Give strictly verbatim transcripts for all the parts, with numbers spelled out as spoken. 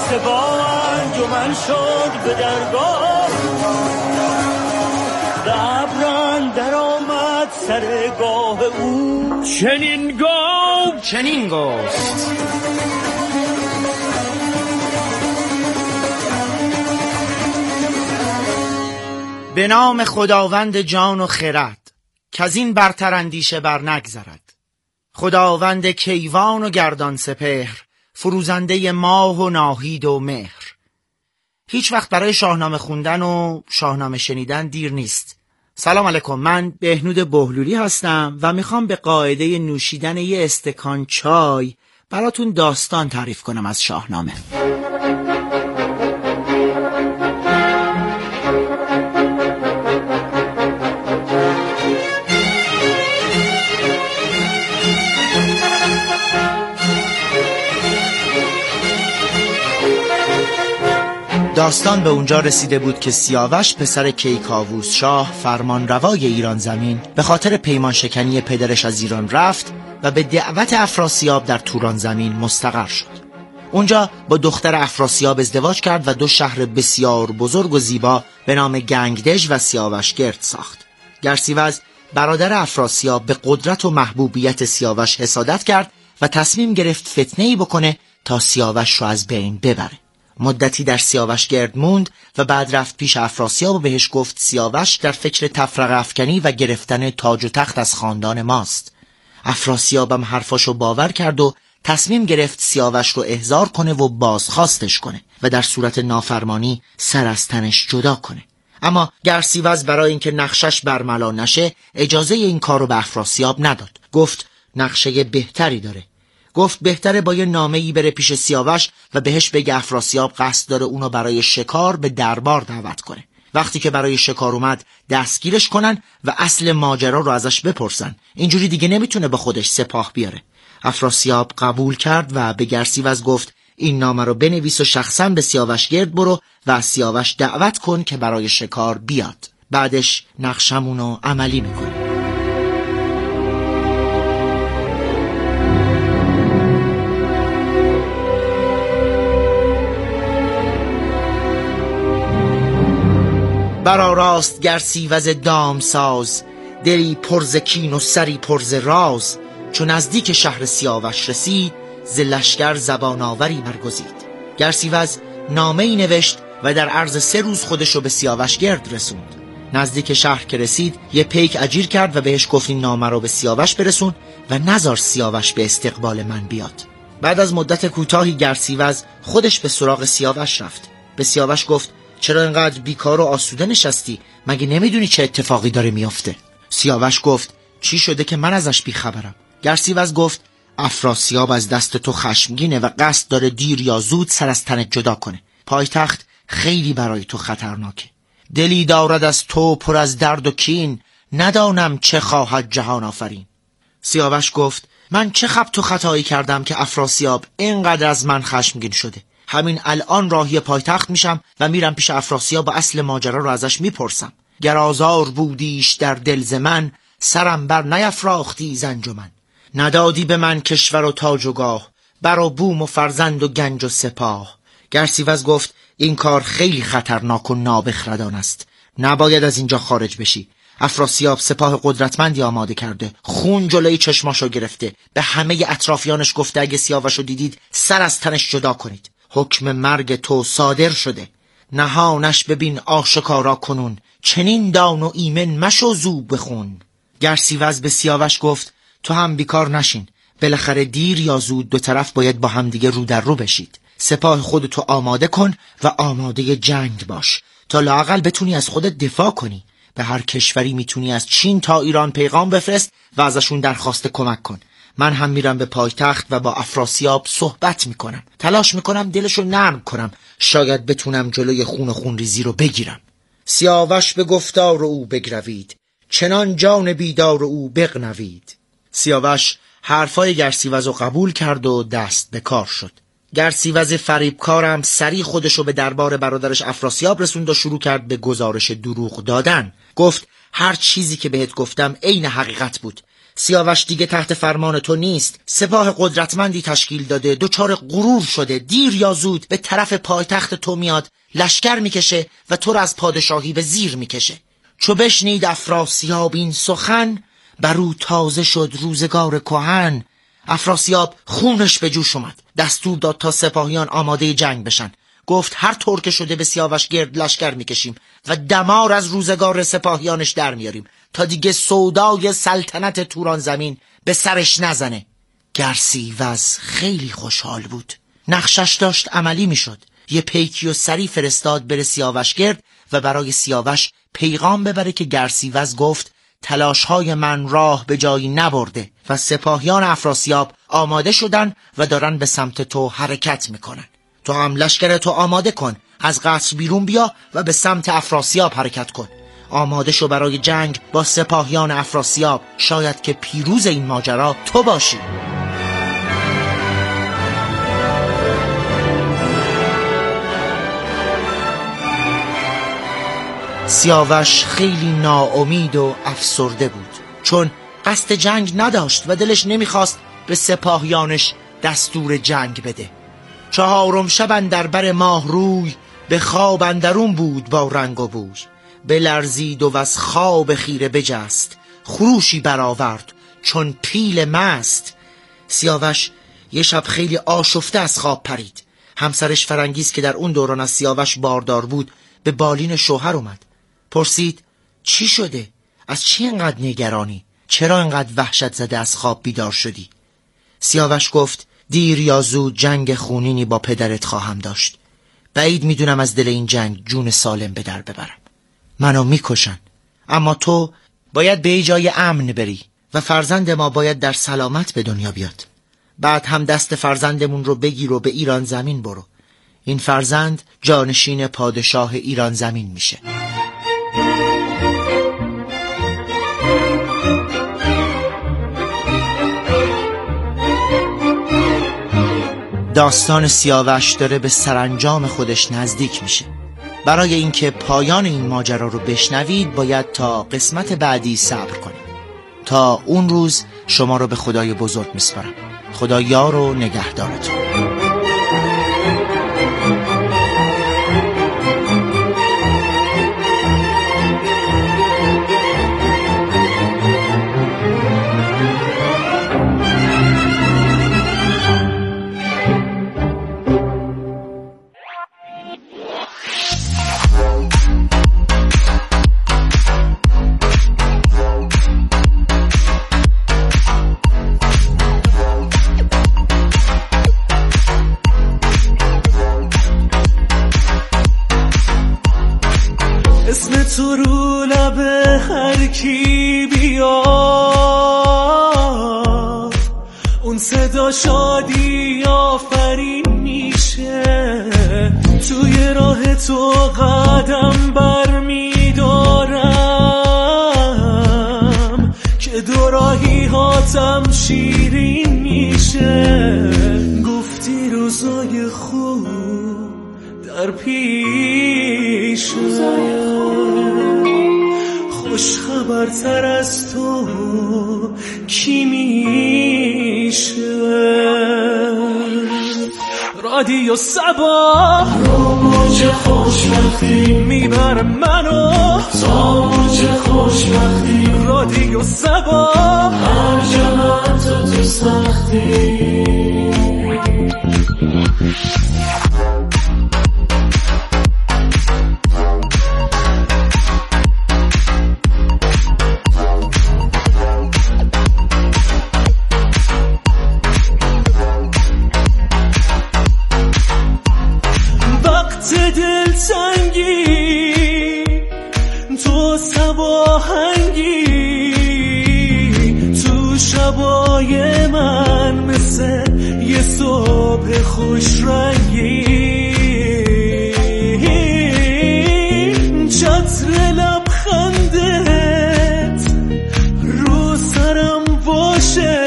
عرصه با انجمن شد به درگاه، ابران در آمد سرگاه او. چنین گفت چنین گفت به نام خداوند جان و خرد، کزین برتر اندیشه بر نگذرد. خداوند کیوان و گردان سپهر، فروزنده ماه و ناهید و مهر. هیچ وقت برای شاهنامه خوندن و شاهنامه شنیدن دیر نیست. سلام علیکم، من بهنود بهلولی هستم و میخوام به قاعده نوشیدن یه استکان چای براتون داستان تعریف کنم از شاهنامه. داستان به اونجا رسیده بود که سیاوش پسر کیکاووس شاه فرمانروای ایران زمین به خاطر پیمان شکنی پدرش از ایران رفت و به دعوت افراسیاب در توران زمین مستقر شد. اونجا با دختر افراسیاب ازدواج کرد و دو شهر بسیار بزرگ و زیبا به نام گنگدژ و سیاوشگرد ساخت. گرسیوز برادر افراسیاب به قدرت و محبوبیت سیاوش حسادت کرد و تصمیم گرفت فتنه‌ای بکنه تا سیاوش رو از بین ببره. مدتی در سیاوشگرد موند و بعد رفت پیش افراسیاب و بهش گفت سیاوش در فکر تفرقه افکنی و گرفتن تاج و تخت از خاندان ماست. افراسیابم حرفاشو باور کرد و تصمیم گرفت سیاوش رو احضار کنه و بازخواستش کنه و در صورت نافرمانی سر از تنش جدا کنه. اما گرسیوز برای اینکه نقشش برملا نشه اجازه این کارو به افراسیاب نداد. گفت نقشه بهتری داره. گفت بهتره با یه نامه‌ای بره پیش سیاوش و بهش بگه افراسیاب قصد داره اونو برای شکار به دربار دعوت کنه. وقتی که برای شکار اومد دستگیرش کنن و اصل ماجرا رو ازش بپرسن. اینجوری دیگه نمیتونه با خودش سپاه بیاره. افراسیاب قبول کرد و به گرسیوز گفت این نامه رو بنویس و شخصا به سیاوشگرد برو و از سیاوش دعوت کن که برای شکار بیاد. بعدش نقشمونو عملی میکنه. برآراست گرسیوز دام ساز، دلی پر ز کین و سری پر ز راز. چون نزدیک شهر سیاوش رسید، ز لشکر زبان آوری برگزید. گرسیوز نامه‌ای نوشت و در عرض سه روز خودشو به سیاوشگرد رسوند. نزدیک شهر که رسید یه پیک اجیر کرد و بهش گفت این نامه رو به سیاوش برسون و نذار سیاوش به استقبال من بیاد. بعد از مدت کوتاهی گرسیوز خودش به سراغ سیاوش رفت. به سیاوش گفت چرا اینقدر بیکار و آسوده نشستی؟ مگه نمیدونی چه اتفاقی داره میافته؟ سیاوش گفت چی شده که من ازش بیخبرم؟ گرسیوز گفت افراسیاب از دست تو خشمگینه و قصد داره دیر یا زود سر از تنت جدا کنه. پایتخت خیلی برای تو خطرناکه. دلی دارد از تو پر از درد و کین، ندانم چه خواهد جهان آفرین. سیاوش گفت من چه خبط و خطایی کردم که افراسیاب اینقدر از من خشمگین شده؟ همین الان راهی پایتخت میشم و میرم پیش افراسیاب و اصل ماجرا رو ازش میپرسم. گر آزار بودیش در دل ز من، سرم بر نیفراختی ز انجمن. ندادی به من کشور و تاج و گاه، بر و بوم و فرزند و گنج و سپاه. گرسیوز گفت این کار خیلی خطرناک و نابخردان است، نباید از اینجا خارج بشی. افراسیاب سپاه قدرتمندی آماده کرده، خون جلوی چشماشو گرفته، به همه اطرافیانش گفته اگه سیاوشو دیدید سر از تنش جدا کنید. حکم مرگ تو صادر شده، نهانش ببین آشکارا کنون، چنین دان و ایمن مشو زو بخون. گرسیوز به سیاوش گفت تو هم بیکار نشین، بالاخره دیر یا زود دو طرف باید با هم دیگه رو در رو بشید. سپاه خودتو آماده کن و آماده جنگ باش تا لااقل بتونی از خودت دفاع کنی. به هر کشوری میتونی از چین تا ایران پیغام بفرست و ازشون درخواست کمک کن. من هم میرم به پایتخت و با افراسیاب صحبت میکنم، تلاش میکنم دلشو نرم کنم، شاید بتونم جلوی خون و خون ریزی رو بگیرم. سیاوش به گفتار او بگروید، چنان جان بیدار او بغنوید. سیاوش حرفای گرسیوز رو قبول کرد و دست به کار شد. گرسیوز فریبکارم سری خودشو به دربار برادرش افراسیاب رسوند و شروع کرد به گزارش دروغ دادن. گفت هر چیزی که بهت گفتم عین حقیقت بود. سیاوش دیگه تحت فرمان تو نیست. سپاه قدرتمندی تشکیل داده، دچار غرور شده، دیر یا زود به طرف پایتخت تو میاد، لشکر میکشه و تو را از پادشاهی به زیر میکشه. چو بشنید افراسیاب این سخن، برو تازه شد روزگار کهن. افراسیاب خونش به جوش اومد، دستور داد تا سپاهیان آماده جنگ بشن. گفت هر طور که شده به سیاوش گرد لشکر میکشیم و دمار از روزگار سپاهیانش در میاریم تا دیگه سودای سلطنت توران زمین به سرش نزنه. گرسیوز خیلی خوشحال بود، نقشش داشت عملی میشد. یه پیکی و سری فرستاد بره سیاوش گرد و برای سیاوش پیغام ببره که گرسیوز گفت تلاش‌های من راه به جایی نبرده و سپاهیان افراسیاب آماده شدن و دارن به سمت تو حرکت میکنن. تو هم لشکر تو آماده کن، از قصر بیرون بیا و به سمت افراسیاب حرکت کن. آماده شو برای جنگ با سپاهیان افراسیاب، شاید که پیروز این ماجرا تو باشی. سیاوش خیلی ناامید و افسرده بود، چون قصد جنگ نداشت و دلش نمیخواست به سپاهیانش دستور جنگ بده. چهارم شب اندر بر ماه روی، به خواب اندرون بود با رنگ و بوی. بلرزید و از خواب خیره بجست، خروشی برآورد چون پیل مست. سیاوش یه شب خیلی آشفته از خواب پرید. همسرش فرنگیز که در اون دوران از سیاوش باردار بود به بالین شوهر اومد. پرسید چی شده؟ از چی انقدر نگرانی؟ چرا انقدر وحشت زده از خواب بیدار شدی؟ سیاوش گفت دیر یا زود جنگ خونینی با پدرت خواهم داشت. بعید میدونم از دل این جنگ جون سالم به در ببرم. منو میکشن، اما تو باید به جای امن بری و فرزند ما باید در سلامت به دنیا بیاد. بعد هم دست فرزندمون رو بگیر و به ایران زمین برو. این فرزند جانشین پادشاه ایران زمین میشه. داستان سیاوش داره به سرانجام خودش نزدیک میشه. برای اینکه پایان این ماجرا رو بشنوید باید تا قسمت بعدی صبر کنید. تا اون روز شما رو به خدای بزرگ میسپارم. خدا یار و نگهدارتون. اسم تو رو لب هر کی بیاد، اون صدا شادی آفرین میشه. توی راه تو قدم بر میدارم که دو راهی هاتم شیرین میشه. گفتی روزای خوب در پیش، خوش خبرتر از تو کی میشه؟ رادیو صباح رو موج خوشبختی میبره منو تا موج خوشبختی. رادیو صباح هر جمعت تو سختی. دلتنگی تو صباهنگی تو شبای من مثل یه صبح خوش رنگی. چتر لبخندت رو سرم باشه،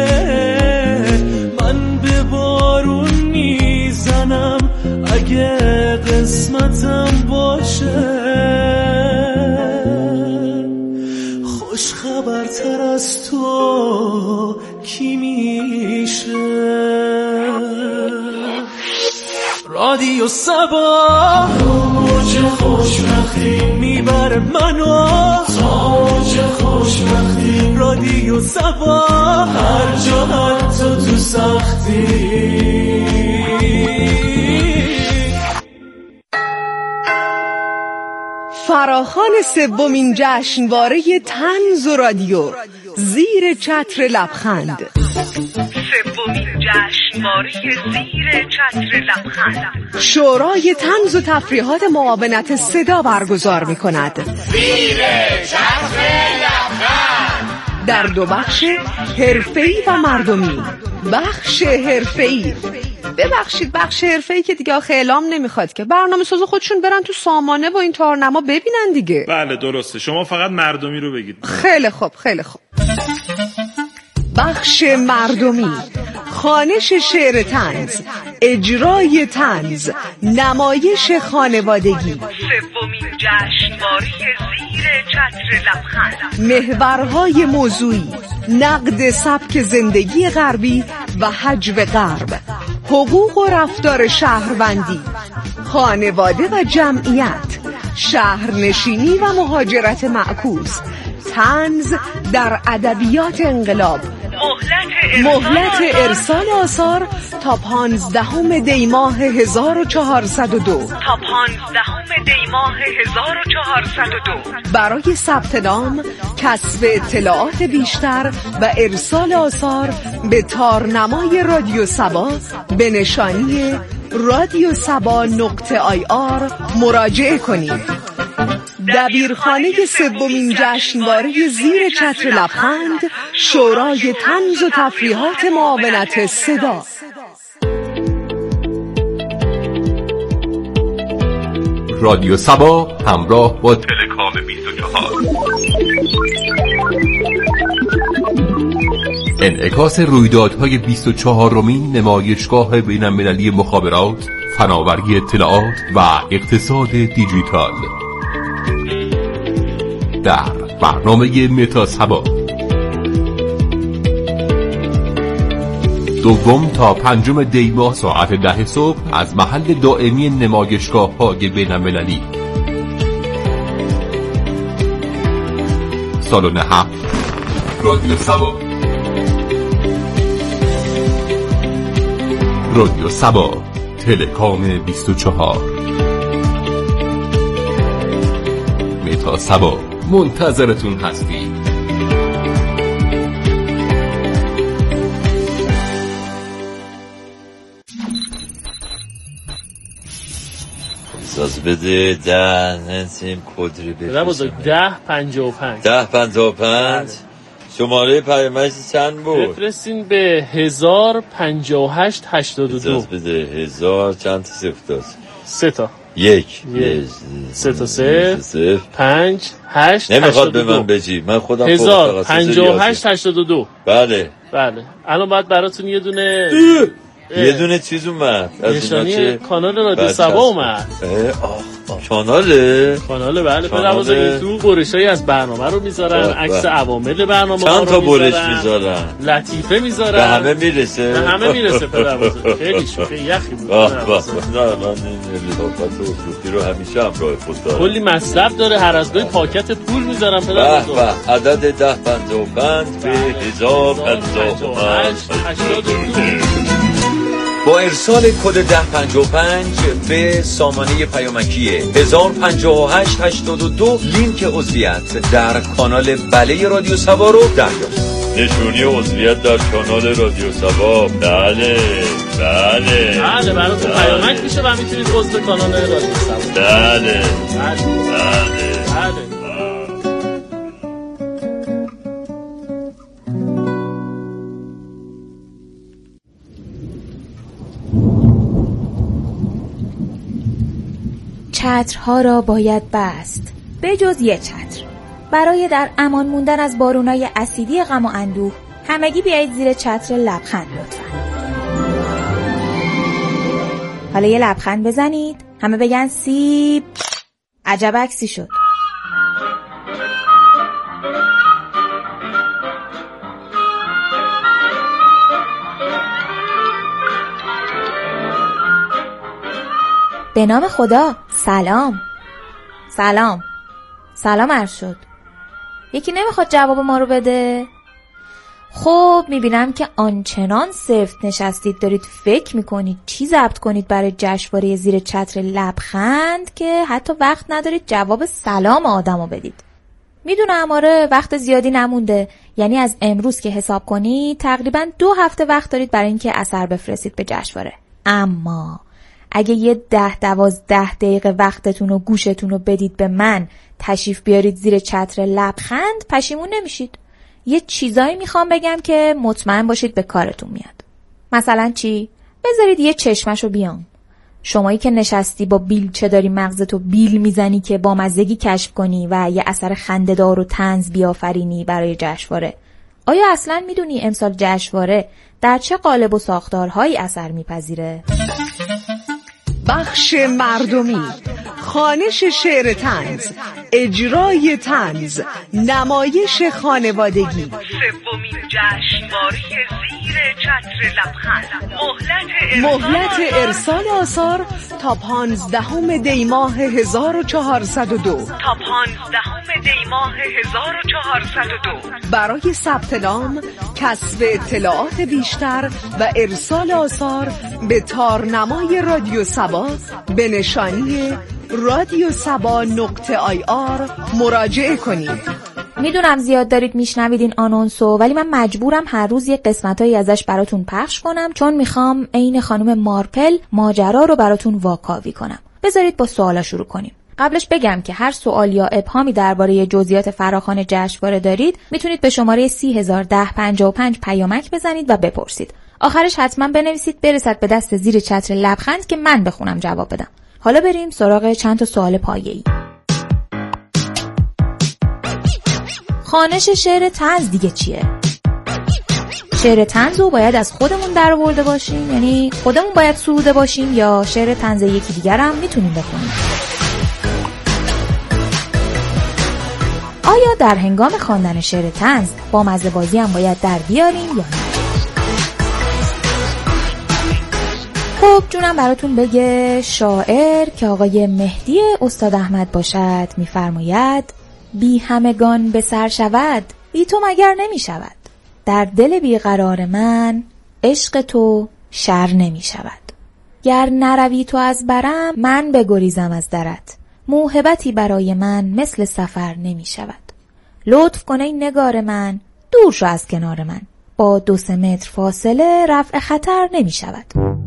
من به بارون میزنم اگه قسمتم باشه. خوش خبرتر از تو رادیو سبا موج خوشبختی میبره منو موج خوشبختی رادیو سبا هر جا هر تو تو سختی. فراخوان سومین جشنواره طنز و رادیو زیر چتر لبخند. سومین جشنواره زیر چتر لبخند شورای طنز و تفریحات معاونت صدا برگزار می کند. زیر چتر لبخند در دو بخش، حرفه‌ای و مردمی. بخش حرفه‌ای، ببخشید بخش حرفه‌ای که دیگه آخه اعلام نمیخواد که برنامه ساز خودشون برن تو سامانه و این تارنما ببینن دیگه. بله درسته، شما فقط مردمی رو بگید. خیلی خوب خیلی خوب. بخش مردمی، خوانش شعر طنز، اجرای طنز، نمایش خانوادگی. سومین جشنواره زیر چتر لبخند. محورهای موضوعی، نقد سبک زندگی غربی و حجو غرب، حقوق و رفتار شهروندی، خانواده و جمعیت، شهرنشینی و مهاجرت معکوس، طنز در ادبیات انقلاب. مهلت ارسال آثار تا پانزدهم دی ماه هزار و چهارصد و دو تا پانزدهم دی ماه هزار و چهارصد و دو. برای ثبت نام، کسب اطلاعات بیشتر و ارسال آثار به تارنمای رادیو سبا به نشانی رادیو سبا نقطه آی آر مراجعه کنید. دبیرخانه سومین جشنواره زیر چتر لبخند، شورای طنز و تفریحات معاونت صدا. رادیو سبا همراه با تلکام بیست و چهار. انعکاس رویدادهای بیست و چهارمین نمایشگاه بین‌المللی مخابرات، فناوری اطلاعات و اقتصاد دیجیتال در برنامه متا سبا، دوم تا پنجم دی ماه ساعت ده صبح از محل دائمی نمایشگاه های بین المللی سالن هفت رادیو سبا. رادیو سبا، تلکام بیست و چهار. متا سبا، منتظرتون هستیم. احساس بده ده نسیم کدری بفرستم. ده پنجاه و پنج ده پنجاه و پنج شماره پیامک چند بود؟ بفرستین به هزار پنجاه و هشت هشتاد و دو. احساس بده هزار چند تا صفر داست؟ سه تا. یک سه تا صفر پنج هشت نمیخواد به من بجی، من خودم هزار پنجاه و هشت هشتاد و دو. بله بله. الان باید براتون یه دونه یه دونه چیز اومد نشانی کانال رادیو سبا اومد. کاناله کاناله بله. پدرواز این تو برشایی از برنامه رو میذارن، عکس عوامل برنامه چند تا برش میذارن، لطیفه میذارن، به همه میرسه، به همه میرسه. پدرواز خیلی شوخه یخی بود. واه واه نه من این لطافت و شوخی رو همیشه همراه خود دارم. کلی مصرف داره، هر از گاهی پاکت پول میذارن. پدرواز عدد ده پنجاه و پنج به هزار پنجاه و هشت هشتاد و دو. با ارسال کد ده پنجاه و پنج به سامانه پیامکی هزار پنجاه و هشت هشتاد و دو لینک عضویت در کانال بله رادیو سبا رو دریافت. نشونی عضویت در کانال رادیو سبا. بله بله بله براتون پیامک میشه و میتونید عضو کانال رادیو سبا. بله بله بله بله. چترها را باید بست به جز یک چتر. برای در امان موندن از بارونای اسیدی غم و اندوه همگی بیایید زیر چتر لبخند لطفا. حالا یه لبخند بزنید، همه بگن سیب. عجب عکسی شد. به نام خدا. سلام سلام سلام عرض شد. یکی نمیخواد جواب ما رو بده؟ خب میبینم که آنچنان سفت نشستید دارید فکر میکنید چی ضبط کنید برای جشنواره زیر چتر لبخند که حتی وقت ندارید جواب سلام آدمو بدید. میدونم آره وقت زیادی نمونده، یعنی از امروز که حساب کنید تقریبا دو هفته وقت دارید برای اینکه اثر بفرستید به جشنواره. اما اگه یه ده دوازده دقیقه وقتتون و گوشتون رو بدید به من تشریف بیارید زیر چتر لبخند پشیمون نمیشید. یه چیزایی میخوام بگم که مطمئن باشید به کارتون میاد. مثلا چی؟ بذارید یه چشمشو بیام. شمایی که نشستی با بیلچه داری مغزتو بیل میزنی که با مزگی کشف کنی و یه اثر خنده‌دار و طنز بیافرینی برای جشنواره. آیا اصلا میدونی امسال جشنواره در چه قالب و ساختارهایی اثر میپذیره؟ بخش مردمی، خوانش شعر طنز، اجرای طنز، نمایش خانوادگی. سومین جشنواره زیر چتر لبخند. مهلت مهلت ارسال آثار تا پانزدهم دی ماه هزار و چهارصد و دو. تا پانزدهم دی ماه هزار و چهارصد و دو. برای ثبت نام، کسب اطلاعات بیشتر و ارسال آثار به تارنمای رادیو سبا به نشانی رادیو سبا نقطه آی آر مراجعه کنید. میدونم زیاد دارید میشنوید این آنونسو، ولی من مجبورم هر روز یه قسمتایی ازش براتون پخش کنم چون میخوام عین خانم مارپل ماجرا رو براتون واکاوی کنم. بذارید با سوالا شروع کنیم. قبلش بگم که هر سوال یا ابهامی درباره جزئیات فراخوان جشنواره دارید میتونید به شماره سی هزار ده پنجاه و پنج پیامک بزنید و بپرسید. آخرش حتما بنویسید برسد به دست زیر چتر لبخند که من بخونم جواب بدم. حالا بریم سراغ چند تا سوال پایه‌ای. خوانش شعر طنز دیگه چیه؟ شعر طنز رو باید از خودمون در آورده باشیم، یعنی خودمون باید سروده باشیم، یا شعر طنز یکی دیگر هم میتونیم بخونیم؟ آیا در هنگام خواندن شعر طنز با مزه بازی هم باید در بیاریم یا نه؟ خب جونم براتون بگه شاعر که آقای مهدی استاد احمد باشد میفرماید بی همگان به سر شود، بی تو مگر نمی شود. در دل بیقرار من عشق تو شر نمی شود. گر نروی تو از برم من بگریزم از درت. موهبتی برای من مثل سفر نمی شود. لطف کن ای نگار من دور شو از کنار من. با دو سه متر فاصله رفع خطر نمی شود.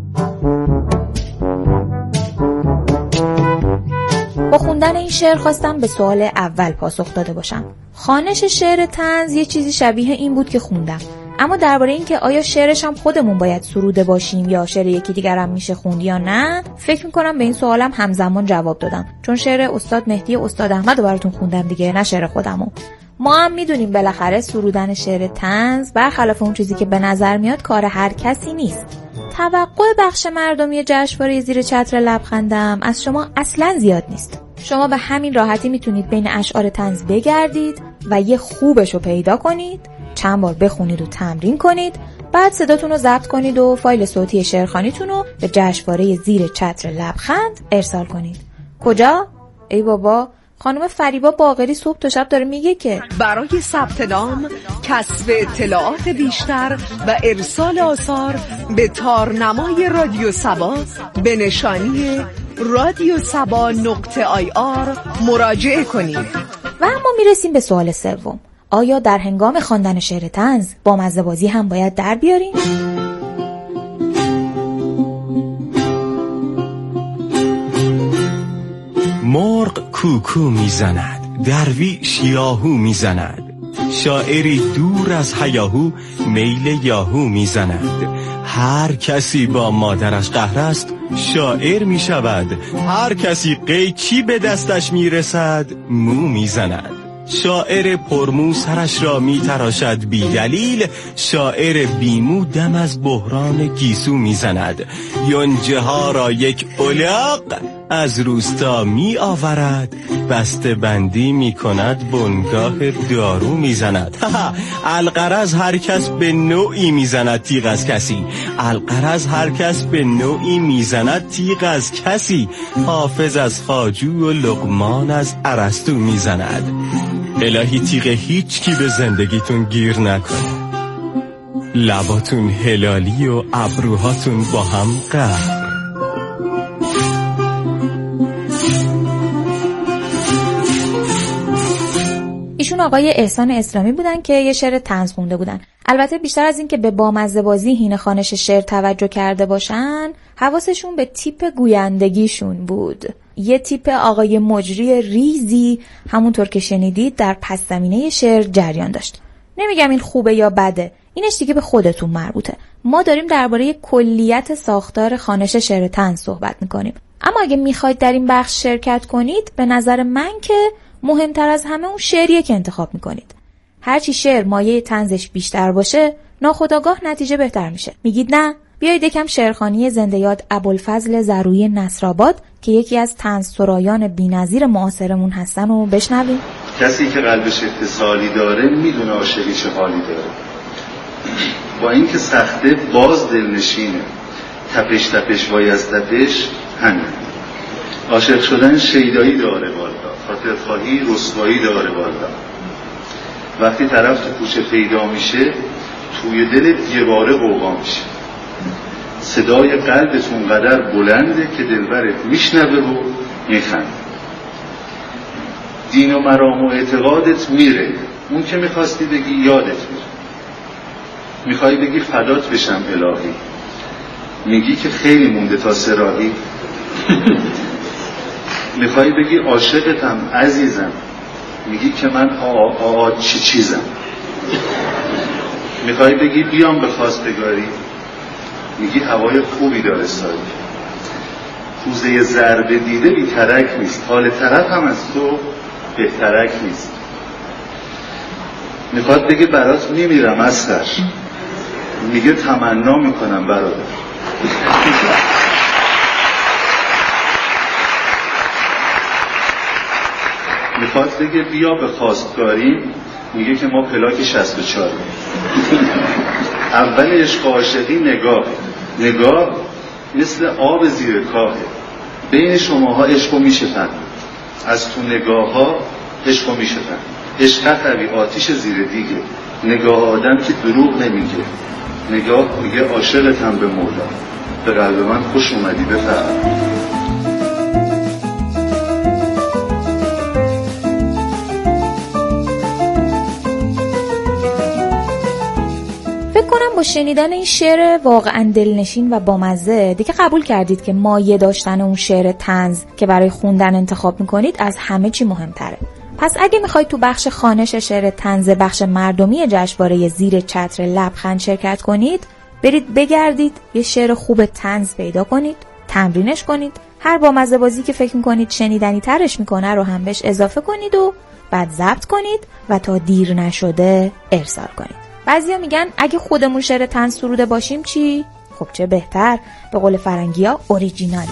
با خوندن این شعر خواستم به سوال اول پاسخ داده باشم. خوانش شعر طنز یه چیزی شبیه این بود که خوندم، اما درباره این که آیا شعرش هم خودمون باید سروده باشیم یا شعر یکی دیگر هم میشه خوند یا نه، فکر میکنم به این سوالم همزمان جواب دادم، چون شعر استاد مهدی استاد احمد رو براتون خوندم دیگه، نه شعر خودمو. ما هم میدونیم بالاخره سرودن شعر طنز برخلاف اون چیزی که به نظر میاد کار هر کسی نیست. توقع بخش مردمی جشنواره زیر چتر لبخندم از شما اصلا زیاد نیست. شما به همین راحتی میتونید بین اشعار طنز بگردید و یه خوبش رو پیدا کنید، چند بار بخونید و تمرین کنید، بعد صداتون رو ضبط کنید و فایل صوتی شعرخوانیتون رو به جشنواره زیر چتر لبخند ارسال کنید. کجا؟ ای بابا، خانم فریبا باقری صبح تا شب داره میگه که برای ثبت نام، کسب اطلاعات بیشتر و ارسال آثار به تارنمای رادیو سبا به نشانی رادیو سبا نقطه آی آر مراجعه کنید. و اما میرسیم به سوال سوم. آیا در هنگام خواندن شعر طنز با مزه بازی هم باید در بیاریم؟ مرغ کوکو میزند، درویش یاهو میزند، شاعری دور از هیاهو میل یاهو میزند. هر کسی با مادرش قهر است شاعر میشود، هر کسی قیچی به دستش میرسد مو میزند. شاعر پرمو سرش را می تراشد بی دلیل، شاعر بیمو دم از بحران گیسو می زند. یونجه ها را یک الاغ از روستا می آورد، بسته بندی می کند بنگاه دارو می زند. الغرض هر کس به نوعی می زند تیغ از کسی، الغرض هر کس به نوعی می زند تیغ از کسی. حافظ از خواجو و لقمان از ارسطو می زند. الهی تیغ هیچ کی به زندگیتون گیر نکنه، لباتون هلالی و ابروهاتون با هم قهر. ایشون آقای احسان اسلامی بودن که یه شعر طنز خونده بودن. البته بیشتر از این که به بامزه بازی هینه خوانش شعر توجه کرده باشن، حواسشون به تیپ گویندگیشون بود. یه تیپ آقای مجری ریزی همونطور که شنیدید در پس زمینه شعر جریان داشت. نمیگم این خوبه یا بده، اینش دیگه به خودتون مربوطه. ما داریم درباره کلیت ساختار خوانش شعر طنز صحبت میکنیم. اما اگه میخواید در این بخش شرکت کنید، به نظر من که مهمتر از همه اون شعریه که انتخاب میکنید. هرچی شعر مایه طنزش بیشتر باشه، ناخودآگاه نتیجه بهتر میشه. میگید نه؟ بیایید یکم شعرخوانی زنده یاد ابوالفضل زروی نصرآباد که یکی از طنزسرایان بی‌نظیر معاصرمون هستن و بشنویم. کسی که قلبش اتصالی داره میدونه عاشقی چه حالی داره. با اینکه سخته باز دلنشینه، تپش تپش وای از تپش همین. عاشق شدن شیدایی داره والا، خاطر خواهی رسوایی داره والا. وقتی طرف تو کوچه پیدا میشه، توی دل دیواره قوقا میشه. صدای قلبتون قدر بلنده که دلبرت میشنوه و میخنده. دین و مرام و اعتقادت میره، اون که میخواستی بگی یادت میره. میخوای بگی فدات بشم الهی، میگی که خیلی مونده تا سراحی. میخوای بگی عاشقتم عزیزم، میگی که من آ آ چی چیزم. میخوای بگی بیام به خواستگاری، میگی هوای خوبی داره سایی. کوزه ضربه دیده بی ترک نیست، حال طرف هم از تو بهترک نیست. میخواد بگه برات میمیرم اسخر، میگه تمنا میکنم برادر. میخواد بگه بیا به خواستگاری، میگه که ما پلاک شصت و چهار. اول عشق عاشقی نگاه، نگاه مثل آب زیر کاهه. بین شماها عشقو میشه فهمید، از تو نگاه ها عشقو میشه فهمید. عشق قوی آتیش زیر دیگه، نگاه آدم که دروغ نمیگه. نگاه میگه عاشقتم به مولا، به قلب من خوش اومدی بفهم. فکر کنم با شنیدن این شعر واقعا دلنشین و بامزه دیگه قبول کردید که مایه داشتن اون شعر طنز که برای خوندن انتخاب میکنید از همه چی مهمتره. پس اگه میخواید تو بخش خوانش شعر طنز بخش مردمی جشنواره زیر چتر لبخند شرکت کنید، برید بگردید یه شعر خوب طنز پیدا کنید، تمرینش کنید، هر بامزه بازی که فکر میکنید شنیدنی ترش میکنه رو هم بهش اضافه کنید و بعد ضبط کنید و تا دیر نشده ارسال کنید. بعضیا میگن اگه خودمون شعر طنز سروده باشیم چی؟ خب چه بهتر، به قول فرنگی‌ها اوریجیناله.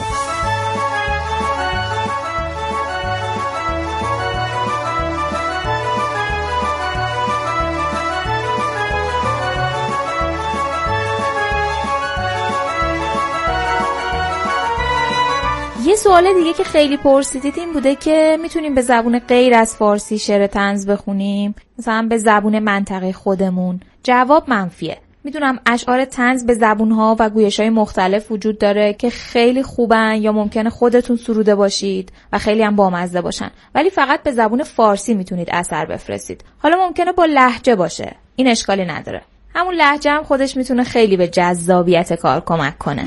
یه سوال دیگه که خیلی پرسیدید این بوده که میتونیم به زبون غیر از فارسی شعر طنز بخونیم، مثلا به زبون منطقه خودمون؟ جواب منفیه. میدونم اشعار طنز به زبونها و گویش‌های مختلف وجود داره که خیلی خوبن یا ممکنه خودتون سروده باشید و خیلی هم بامزه باشن، ولی فقط به زبون فارسی میتونید اثر بفرستید. حالا ممکنه با لهجه باشه، این اشکالی نداره. همون لهجه هم خودش میتونه خیلی به جذابیت کار کمک کنه.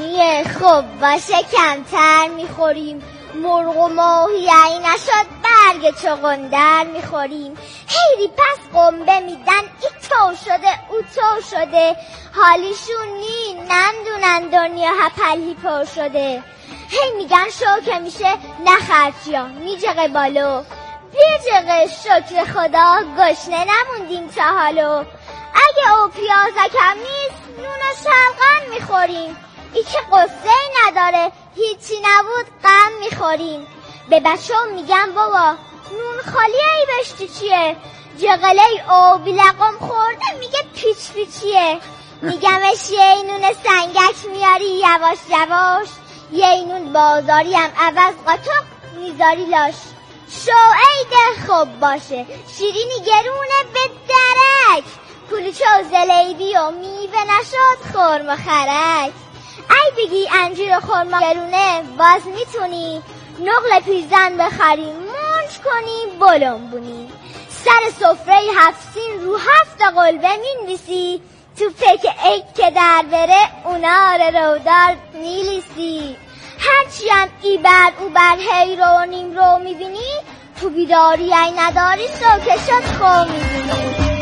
خب باشه کمتر میخوریم، مرغ و ماهی ای نشد برگ چغندر میخوریم. هیری پس قنبه میدن ای تو شده او تو شده، حالیشون نی نندونن دنیا هپلی پر شده. هی میگن شو که میشه نخرچیا میجقه بالو، بیجقه شکر خدا گشنه نموندیم تا حالو. اگه او پیازکم نیست نون و شلغم میخوریم، ای که قصه نداره هیچی نبود غم میخوریم. به بچه هم میگم بابا نون خالی ای بشتی چیه، جغله او بیلقم خورده میگه پیچ پیچیه. میگمش یه نون سنگک میاری یواش یواش، یه نون بازاری هم عوض قاطق میذاری لاش. شو عیده خوب باشه شیرینی گرونه به درک، کلوچه و زلیبی و میوه نشاد خورم و خرک. ای بگی انجیر و خورما گرونه باز میتونی نقل پیزن بخری منج کنی بلنبونی. سر سفره هفتین رو هفت قلبه مینویسی، تو فکر ایک که در بره اونار رودار میلیسی. هرچی هم ای بر او بر هی رو نیم رو میبینی، تو بیداری ای نداری سوکشت خو میبینی.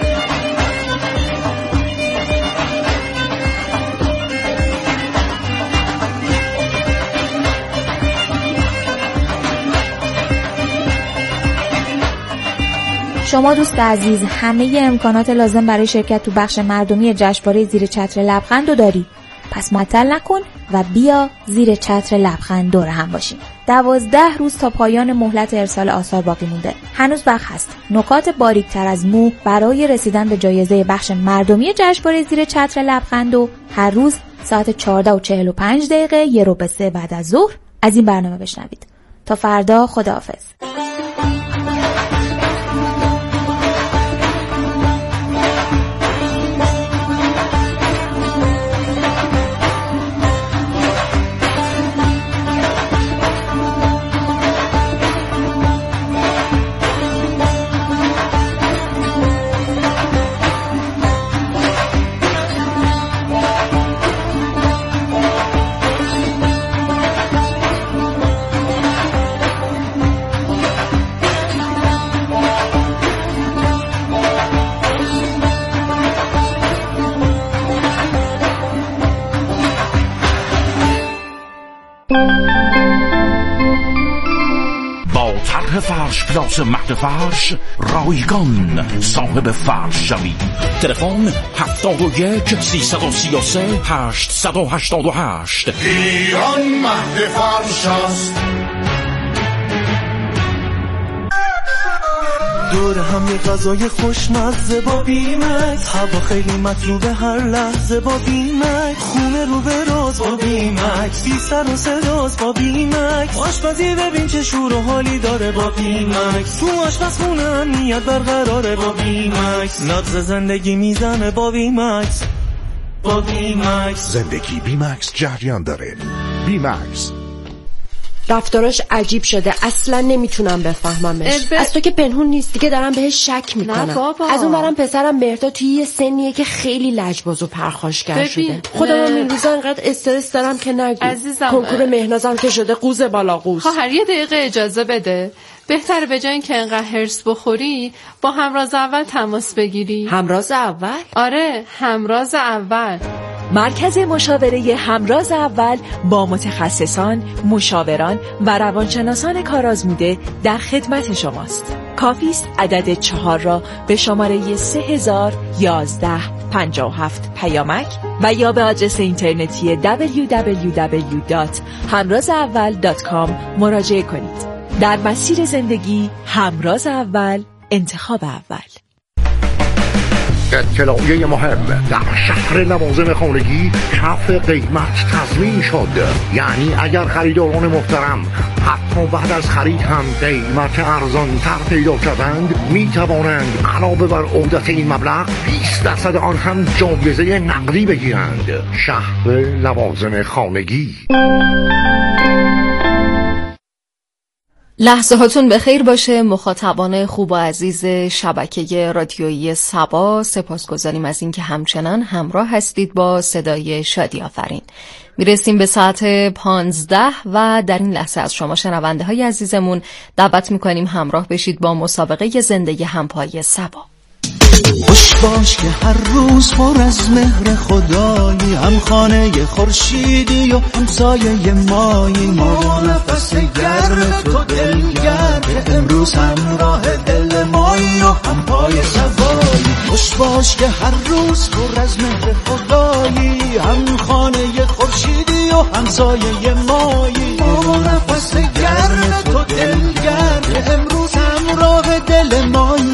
شما دوست عزیز همه امکانات لازم برای شرکت تو بخش مردمی جشنواره زیر چتر لبخند رو داری، پس معطل نکن و بیا زیر چتر لبخند دور هم باشیم. دوازده روز تا پایان مهلت ارسال آثار باقی مونده. هنوز وقت هست نکات باریکتر از مو برای رسیدن به جایزه بخش مردمی جشنواره زیر چتر لبخند و هر روز ساعت چهارده و چهل و پنج دقیقه یه رو به سه بعد از ظهر از این برنامه بشنوید. تا فردا خداحافظ. فرش پلاس مهد فرش رایگان صاحب فرش شوید. تلفن هفتاد و یک سیصد و سی و سه هشتصد و هشتاد و هشت. ایران مهد فرش است. دور هم یه غذای خوشمزه با بیمکس، هوا خیلی مطلوبه هر لحظه با بیمکس، خونه رو به راز با بیمکس، بی سر و صداست با بیمکس، آشپزی ببین چه شور و حالی داره با بیمکس، تو آشپزخونه امنیت برقراره با بیمکس، نبض زندگی میزنه با بیمکس، با بیمکس زندگی بیمکس جریان داره. بیمکس رفتاراش عجیب شده، اصلا نمیتونم بفهممش. از تو که پنهون نیست دیگه دارم بهش شک میکنم. از اون برم پسرم مهرداد توی یه سنیه که خیلی لجباز و پرخاشگر شده. خودم این روزا انقدر استرس دارم که نگو. عزیزم کنکور مهنازم که شده قوز بالا قوز. خواهر یه دقیقه اجازه بده. بهتره به جای اینکه انقدر هرس بخوری با همراز اول تماس بگیری. همراز اول؟ آره همراز اول. مرکز مشاوره همراز اول با متخصصان، مشاوران و روانشناسان کارآزموده در خدمت شماست. کافی است عدد چهار را به شماره سه هزار و یازده پنجاه و هفت پیامک و یا به آدرس اینترنتی دبلیو دبلیو دبلیو دات همراز اول دات کام مراجعه کنید. در مسیر زندگی همراز اول، انتخاب اول. اطلاعیه مهم: در شهر لوازم خانگی کف قیمت تضمین شد. یعنی اگر خریداران محترم حتی بعد از خرید هم قیمت ارزان تر پیدا کردند، می توانند علاوه بر عودت این مبلغ بیست درصد آن هم جایزه نقدی بگیرند. شهر لوازم خانگی. لحظه هاتون به خیر باشه مخاطبان خوب و عزیز شبکه رادیویی سبا. سپاسگزاریم از اینکه همچنان همراه هستید با صدای شادی آفرین. میرسیم به ساعت پانزده و در این لحظه از شما شنونده های عزیزمون دعوت میکنیم همراه بشید با مسابقه زندگی همپای سبا. خوش باش که هر روز پر از مهر خدایی، هم خانه خورشیدی و همسایه مایی، ما نفس گرم تو دلگر که امروز همراه دل مایی و هم پای سبایی. خوش باش که هر روز پر از مهر خدایی، هم خانه خورشیدی و همسایه مایی، ما نفس گرم تو دلگر که امروز همراه دل مایی